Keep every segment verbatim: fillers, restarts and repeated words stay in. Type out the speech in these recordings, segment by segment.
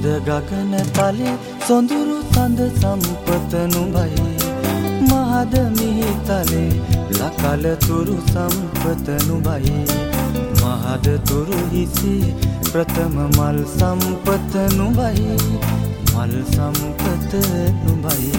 මහද ගගන තලේ සොඳුරු සඳ සම්පත නුඹයි මහද මිහිතලේ ලකල තුරු සම්පත නුඹයි මහද තුරු හිසේ ප්‍රථම මල් සම්පත නුඹයි මල් සම්පත නුඹයි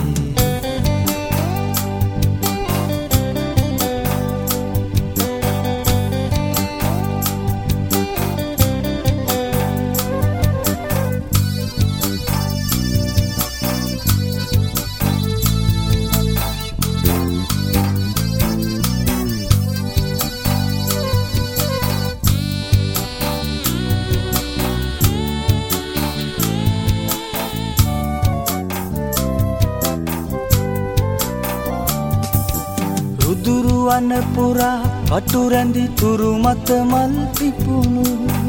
දුරුවන පුරා කටු රැඳි තුරු මත මල් පිපුණු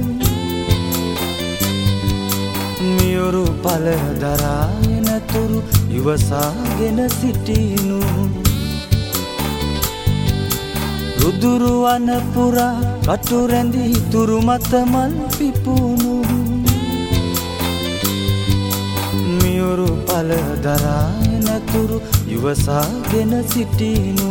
මියුරු පල දරාගෙන තුරු ඉවසාගෙන සිටිනු රුදුරුවන පුරා කටු රැඳි තුරු මත මල් පිපුණු මියුරු පල දරාගෙන තුරු ඉවසාගෙන සිටිනු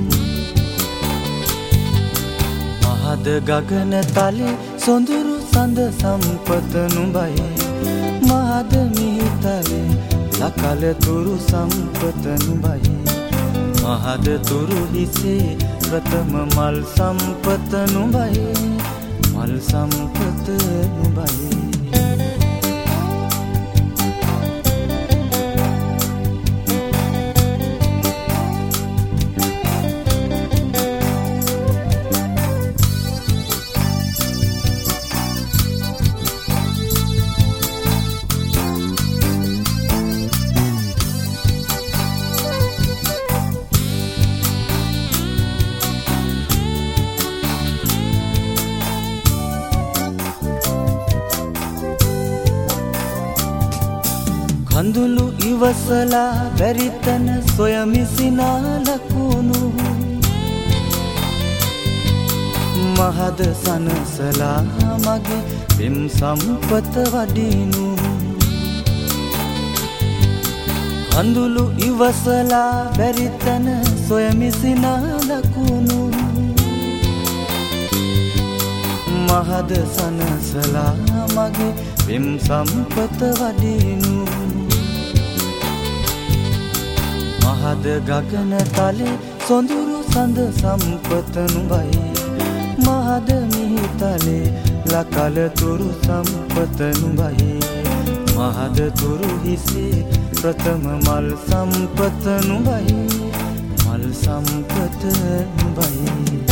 මහද ගගන තලේ සොඳුරු සඳ සම්පත නුඹයි මහද මිහිතලේ ලකල තුරු සම්පත නුඹයි මහද තුරු හිසේ ප්‍රථම මල් සම්පත නුඹයි මල් සම්පත නුඹයි කඳුළු ඉවසලා බැරිතන සොයමිසිනා ලකුණු මහද සනසලා මගේ පෙම් සම්පත වඩිනු කඳුළු ඉවසලා බැරිතන සොයමිසිනා ලකුණු මහද සනසලා මගේ පෙම් සම්පත වඩිනු මහද ගගන තලේ සොඳුරු සඳ සම්පත නුඹයි මහද මිහිතලේ ලකල තුරු සම්පත නුඹයි මහද තුරු හිසේ ප්‍රථම මල් සම්පත නුඹයි මල් සම්පත නුඹයි